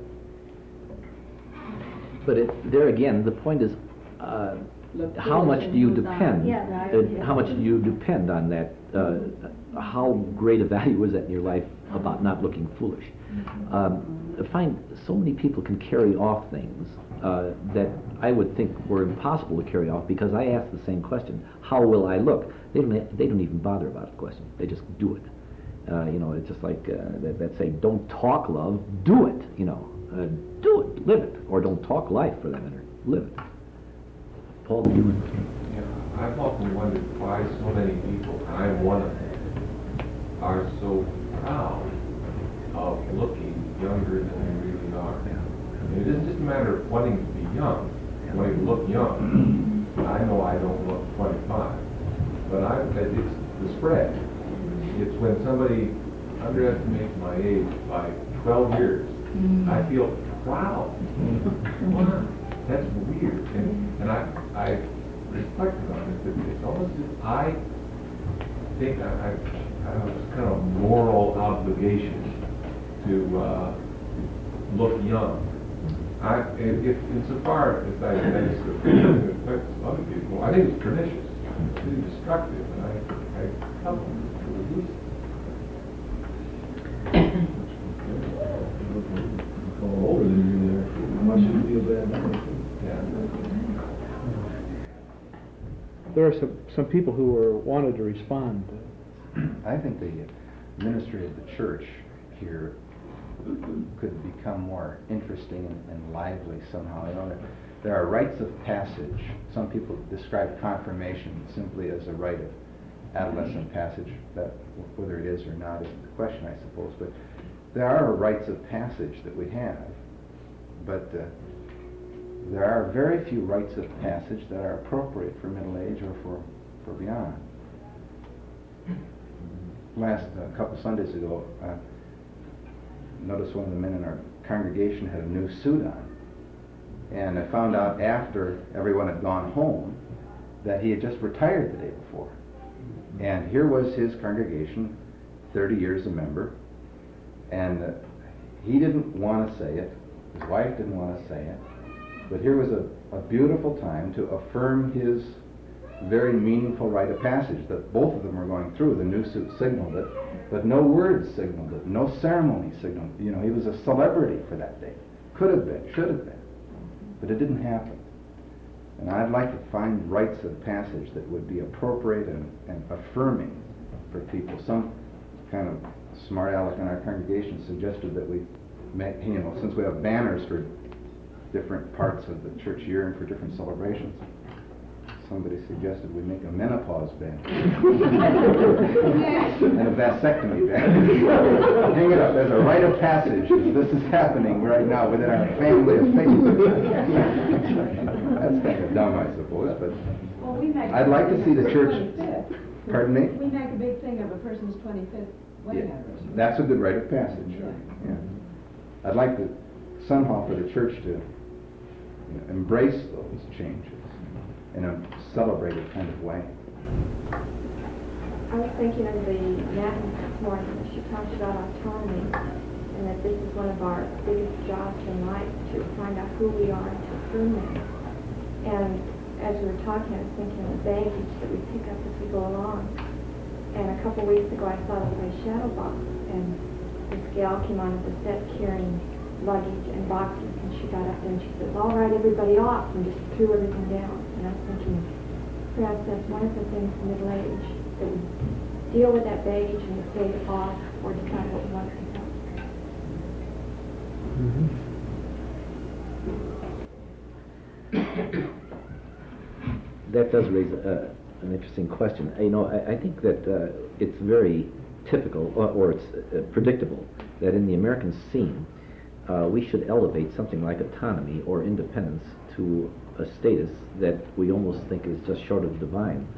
But there again, the point is, how much do you depend? How much do you depend on that? How great a value is that in your life about not looking foolish? I find so many people can carry off things that I would think were impossible to carry off, because I ask the same question: how will I look? They don't even bother about the question. They just do it. It's just like that saying, "Don't talk love, do it." Do it, live it, or don't talk life for that matter. Live it. Paul, do you? Yeah, I've often wondered why so many people, and I'm one of them, are so proud of looking younger than they really are. It isn't just a matter of wanting to be young, wanting to look young. I know I don't look 25, but it's the spread. It's when somebody underestimates my age by 12 years. I feel proud. Wow, that's weird. And I reflected on it. It's almost as I think I have kind of moral obligation to look young. If insofar as I affects other people, I think it's pernicious. It's really destructive, and I help them to reduce it. Older than you there. Why should you feel bad about it? There are some people who wanted to respond. I think the ministry of the church here could become more interesting and lively somehow. There are rites of passage. Some people describe confirmation simply as a rite of adolescent passage. That whether it is or not is the question, I suppose. But there are rites of passage that we have, but there are very few rites of passage that are appropriate for middle age or for beyond. Last couple Sundays ago, noticed one of the men in our congregation had a new suit on, and I found out after everyone had gone home that he had just retired the day before. And here was his congregation, 30 years a member, and he didn't want to say it, his wife didn't want to say it, but here was a beautiful time to affirm his very meaningful rite of passage that both of them were going through. The new suit signaled it, but no words signaled it, no ceremony signaled it. He was a celebrity for that day. Could have been, should have been, but it didn't happen. And I'd like to find rites of passage that would be appropriate and affirming for people. Some kind of smart aleck in our congregation suggested that we make, since we have banners for different parts of the church year and for different celebrations, somebody suggested we make a menopause banner and a vasectomy banner. Hang it up as a rite of passage. This is happening right now within our family of faith. That's kind of dumb, I suppose, but I'd like to see the church. 25th. Pardon me? We make a big thing of a person's 25th wedding anniversary. That's a good rite of passage. Yeah. I'd like to somehow for the church to embrace those changes in a celebrated kind of way. I was thinking of the Madden this morning, she talked about autonomy, and that this is one of our biggest jobs in life, to find out who we are and to affirm that. And as we were talking, I was thinking of the baggage that we pick up as we go along. And a couple weeks ago, I saw the shadow box, and this gal came onto the set carrying luggage and boxes, and she got up there and she says, "All right, everybody off," and just threw everything down. And I was thinking, perhaps that's one of the things in middle age, that we deal with that baggage and we say it off or decide what we want to become. That does raise an interesting question. I think that it's very typical, or it's predictable, that in the American scene, we should elevate something like autonomy or independence to a status that we almost think is just short of divine.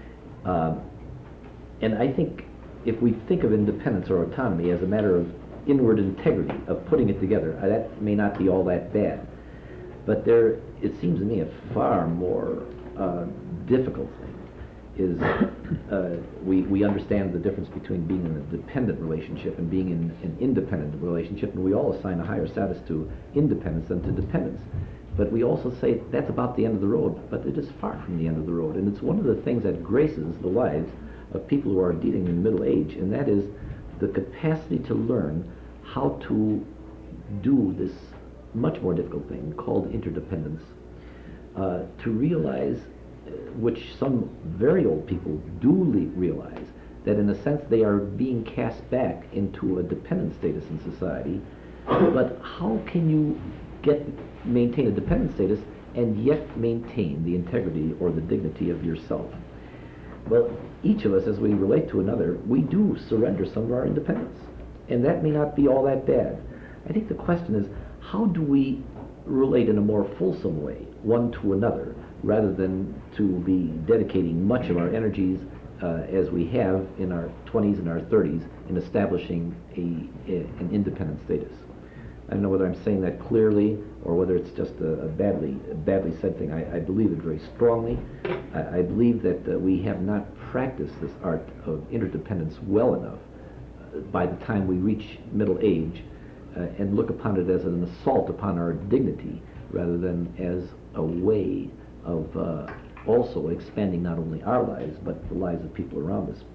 And I think if we think of independence or autonomy as a matter of inward integrity, of putting it together, that may not be all that bad. But there, it seems to me, a far more difficult thing is we understand the difference between being in a dependent relationship and being in an independent relationship, and we all assign a higher status to independence than to dependence. But we also say that's about the end of the road, but it is far from the end of the road. And it's one of the things that graces the lives of people who are dealing in middle age, and that is the capacity to learn how to do this much more difficult thing called interdependence, to realize, which some very old people do realize, that in a sense they are being cast back into a dependent status in society. But how can you maintain a dependent status and yet maintain the integrity or the dignity of yourself? Well, each of us, as we relate to another, we do surrender some of our independence, and that may not be all that bad. I think the question is, how do we relate in a more fulsome way, one to another, rather than to be dedicating much of our energies, as we have in our 20s and our 30s, in establishing an independent status? I don't know whether I'm saying that clearly or whether it's just a badly said thing. I believe it very strongly. I believe that we have not practiced this art of interdependence well enough by the time we reach middle age, and look upon it as an assault upon our dignity rather than as a way of also expanding not only our lives but the lives of people around us.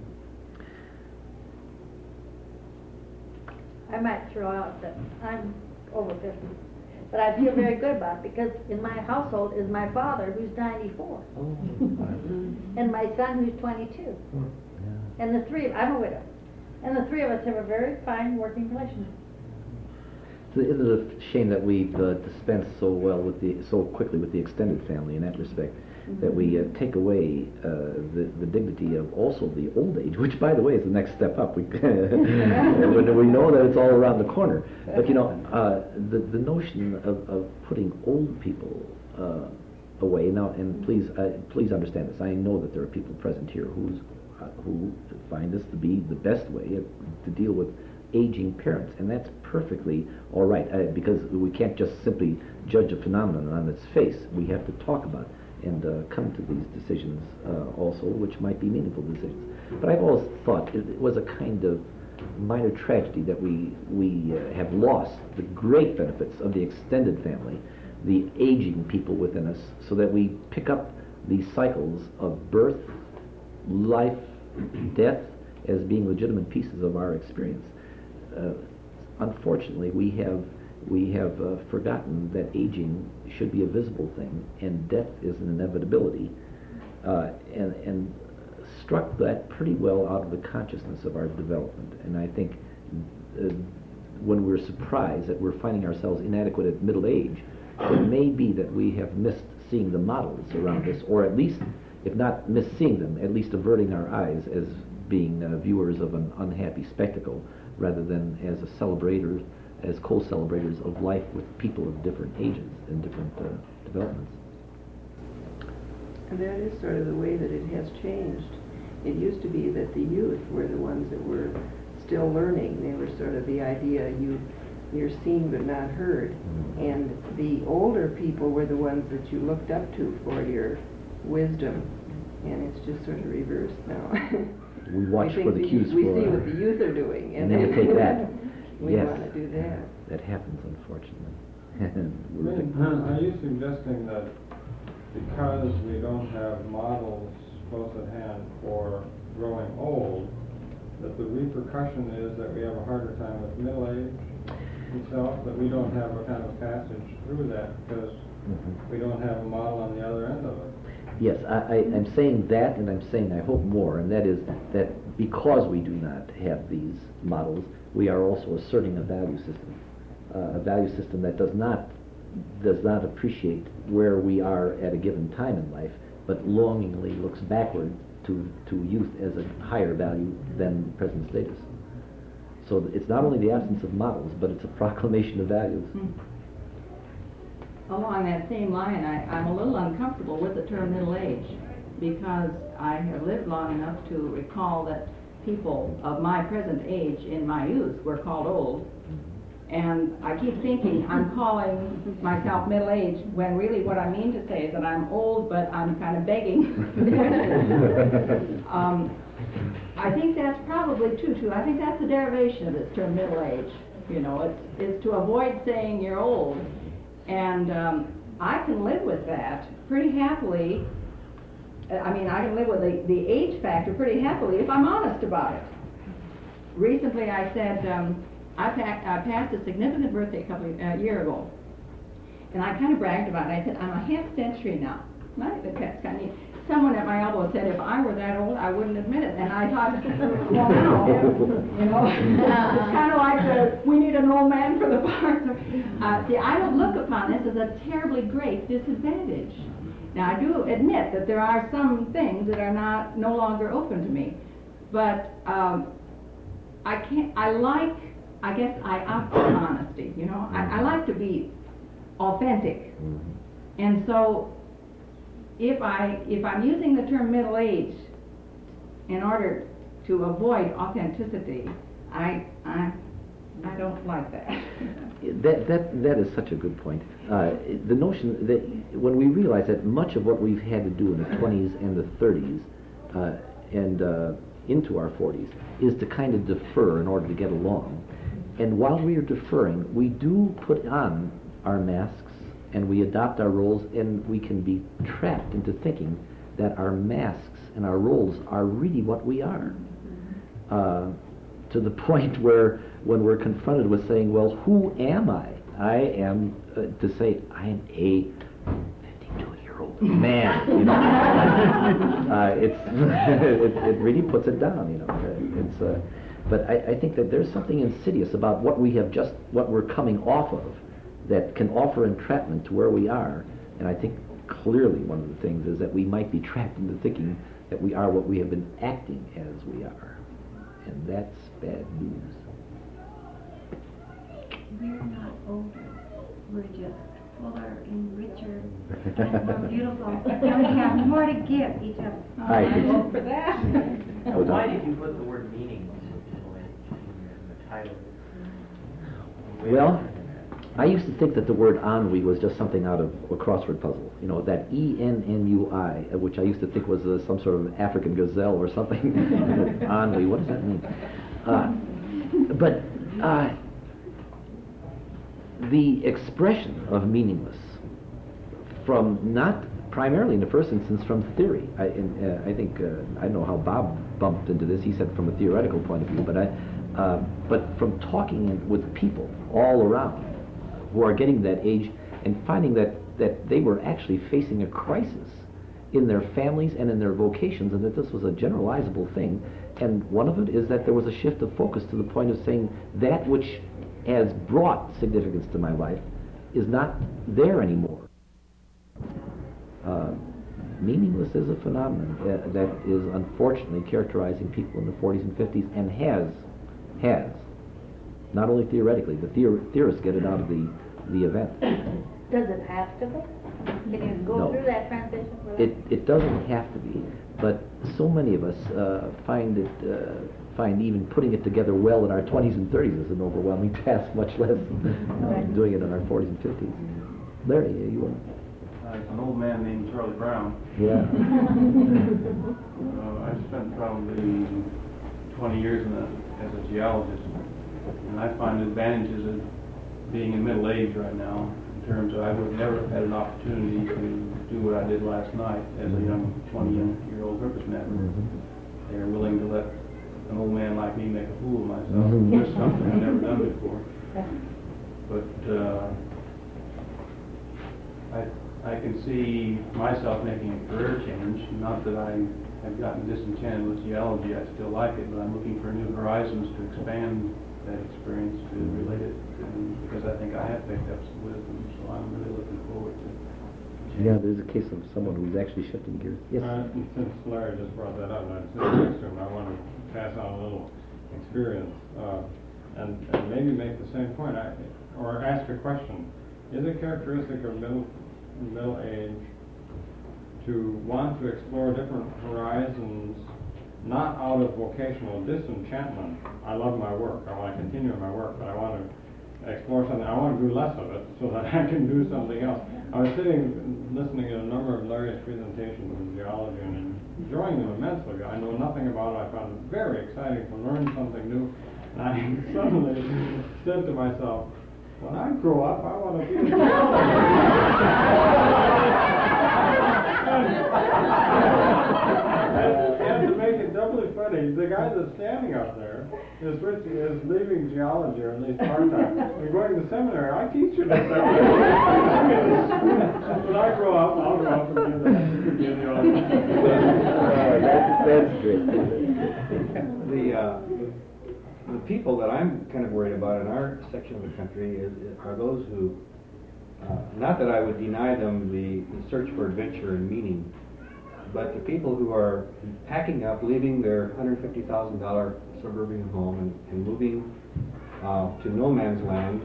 I might throw out that I'm over 50, but I feel very good about it because in my household is my father, who's 94, and my son, who's 22, and I'm a widow, and the three of us have a very fine working relationship. So it is a shame that we dispense so quickly with the extended family in that respect, that we take away the dignity of also the old age, which, by the way, is the next step up. We know that it's all around the corner. But the notion of putting old people away now, and please understand this. I know that there are people present here who find this to be the best way to deal with aging parents, and that's perfectly all right, because we can't just simply judge a phenomenon on its face. We have to talk about it and come to these decisions also, which might be meaningful decisions. But I've always thought it was a kind of minor tragedy that we have lost the great benefits of the extended family, the aging people within us, so that we pick up these cycles of birth, life, death as being legitimate pieces of our experience. Unfortunately, we have forgotten that aging should be a visible thing, and death is an inevitability, and struck that pretty well out of the consciousness of our development. And I think when we're surprised that we're finding ourselves inadequate at middle age, it may be that we have missed seeing the models around us, or at least, if not missed seeing them, at least averting our eyes as being viewers of an unhappy spectacle, rather than as co-celebrators of life with people of different ages and different developments. And that is sort of the way that it has changed. It used to be that the youth were the ones that were still learning. They were sort of the idea, you you're seen but not heard. And the older people were the ones that you looked up to for your wisdom, and it's just sort of reversed now. We watch for the cues we for... see what the youth are doing, and imitate that. We Yes. want to do that. That happens, unfortunately. Are you suggesting that because we don't have models close at hand for growing old, that the repercussion is that we have a harder time with middle age itself, that we don't have a kind of passage through that because we don't have a model on the other end of it? Yes, I'm saying that, and I'm saying I hope more, and that is that because we do not have these models, we are also asserting a value system that does not appreciate where we are at a given time in life, but longingly looks backward to youth as a higher value than present status. So it's not only the absence of models, but it's a proclamation of values. Along that same line, I'm a little uncomfortable with the term middle age because I have lived long enough to recall that people of my present age in my youth were called old. And I keep thinking I'm calling myself middle-aged when really what I mean to say is that I'm old, but I'm kind of begging. I think that's probably true. I think that's the derivation of this term middle-age. You know, it's to avoid saying you're old. And I can live with that pretty happily. I mean, I can live with the age factor pretty happily if I'm honest about it. Recently I said, I passed a significant birthday a year ago, and I kind of bragged about it. I said, I'm a half century now. That's kind of neat. Someone at my elbow said, if I were that old, I wouldn't admit it. And I thought, well, now, you know, it's kind of like we need an old man for the part. See, I don't look upon this as a terribly great disadvantage. Now, I do admit that there are some things that are no longer open to me, but I guess I opt for honesty, you know. I like to be authentic. And so if I'm using the term middle age in order to avoid authenticity, I don't like that. That is such a good point. The notion that when we realize that much of what we've had to do in the 20s and the 30s and into our 40s is to kind of defer in order to get along. And while we are deferring, we do put on our masks and we adopt our roles, and we can be trapped into thinking that our masks and our roles are really what we are. To the point where when we're confronted with saying, well, who am I? I am, to say, I am a 52-year-old man, you know. It really puts it down, you know. But I think that there's something insidious about what we're coming off of that can offer entrapment to where we are. And I think clearly one of the things is that we might be trapped into thinking that we are what we have been acting as we are. And that's bad news. We're not older. We're just fuller and richer and more beautiful. And we have more to give each other. I hope for that. Why did you put the word meaning in the title? Well, I used to think that the word ennui was just something out of a crossword puzzle. You know, that E-N-N-U-I, which I used to think was some sort of African gazelle or something. Ennui, what does that mean? But the expression of meaningless from not primarily in the first instance from theory. I think I know how Bob bumped into this. He said from a theoretical point of view, but from talking with people all around who are getting that age and finding that they were actually facing a crisis in their families and in their vocations, and that this was a generalizable thing. And one of it is that there was a shift of focus to the point of saying that which has brought significance to my life is not there anymore. Meaningless is a phenomenon that is unfortunately characterizing people in the 40s and 50s, and has, not only theoretically, the theorists get it out of the event. Does it have to be? Can you go No. through that transition without? It doesn't have to be, but so many of us find even putting it together well in our 20s and 30s is an overwhelming task, much less doing it in our 40s and 50s. Larry, you were. An old man named Charlie Brown. Yeah. I spent probably 20 years as a geologist, and I find advantages of being in middle age right now in terms of I would never have had an opportunity to do what I did last night as a young 20-year-old whippersnapper. They're willing to let an old man like me make a fool of myself. There's something I've never done before. But I can see myself making a career change. Not that I have gotten disenchanted with geology, I still like it, but I'm looking for new horizons to expand that experience, to relate it, because I think I have picked up some wisdom, so I'm really looking forward to it. Yeah, there's a case of someone who's actually shifting gears. Yes. Since Larry just brought that up, and I'm sitting next to him, I want to pass on a little experience and maybe make the same point, or ask a question. Is it characteristic of middle age to want to explore different horizons, not out of vocational disenchantment? I love my work, I want to continue in my work, but I want to explore something, I want to do less of it so that I can do something else. I was sitting listening to a number of Larry's presentations in geology and enjoying them immensely. I know nothing about it, I found it very exciting to learn something new, and I suddenly said to myself, when I grow up, I want to be a geologist. And to make it doubly funny, the guy that's standing up there is leaving geology, or at least part-time, and going to seminary. I teach him at seminary. When I grow up, I'll grow up and be a geologist. That's great. The people that I'm kind of worried about in our section of the country are those who, not that I would deny them the search for adventure and meaning, but the people who are packing up, leaving their $150,000 suburban home and moving to no man's land.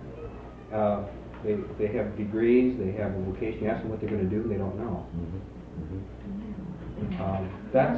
They have degrees, they have a vocation. You ask them what they're going to do, they don't know. That's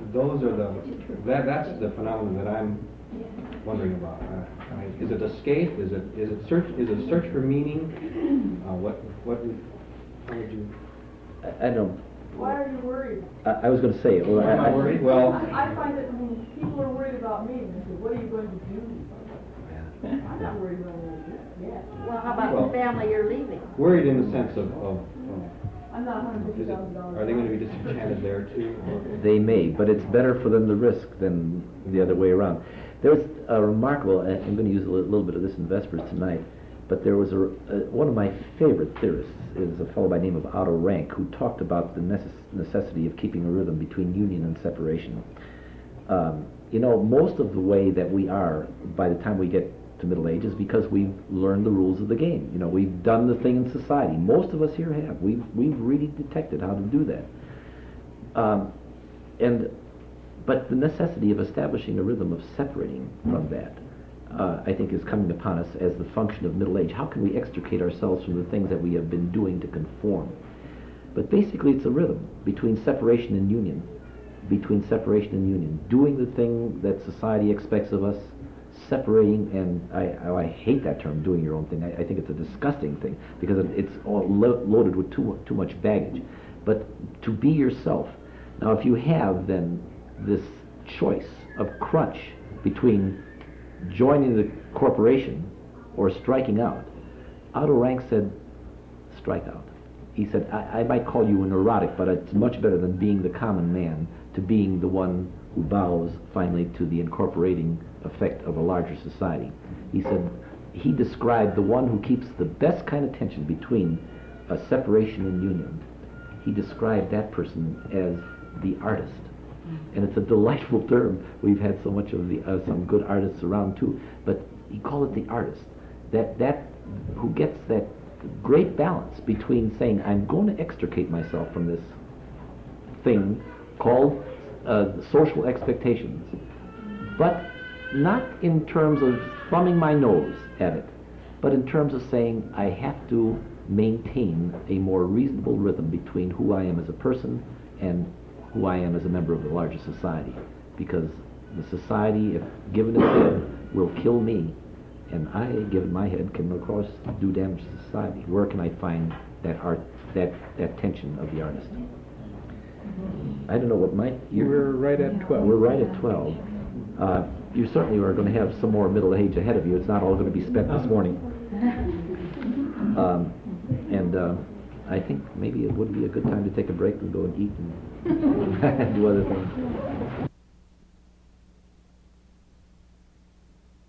the phenomenon that I'm wondering about. Is it escape? Is it search for meaning? How would you? I don't. Why are you worried? I was going to say. Why am I worried? Well, I find that when people are worried about me, they say, "What are you going to do?" I'm not worried about what I do. Yeah. Well, how about the family you're leaving? Worried in the sense of I'm not $150,000. are they going to be disenchanted there too? They may, but it's better for them to risk than the other way around. There was a remarkable, and I'm going to use a little bit of this in Vespers tonight, but there was one of my favorite theorists is a fellow by the name of Otto Rank, who talked about the necessity of keeping a rhythm between union and separation. Most of the way that we are by the time we get to middle age is because we've learned the rules of the game. We've done the thing in society. Most of us here have. We've really detected how to do that. But the necessity of establishing a rhythm of separating from that, I think, is coming upon us as the function of middle age. How can we extricate ourselves from the things that we have been doing to conform? But basically, it's a rhythm between separation and union. Doing the thing that society expects of us, separating, and I hate that term, doing your own thing. I think it's a disgusting thing because it's all loaded with too much baggage. But to be yourself. Now, if you have then this choice of crunch between joining the corporation or striking out, Otto Rank said, strike out. He said, I might call you a neurotic, but it's much better than being the common man to being the one who bows finally to the incorporating effect of a larger society. He said, he described the one who keeps the best kind of tension between a separation and union. He described that person as the artist. And it's a delightful term. We've had so much of some good artists around too, but he called it the artist. That who gets that great balance between saying, I'm going to extricate myself from this thing called social expectations, but not in terms of thumbing my nose at it, but in terms of saying, I have to maintain a more reasonable rhythm between who I am as a person and who I am as a member of the larger society. Because the society, if given its head, will kill me, and I, given my head, can of course do damage to society. Where can I find that tension of the artist? I don't know what We're right at 12. We're right at 12. You certainly are going to have some more middle age ahead of you. It's not all going to be spent this morning. I think maybe it would be a good time to take a break and go and eat and do other things.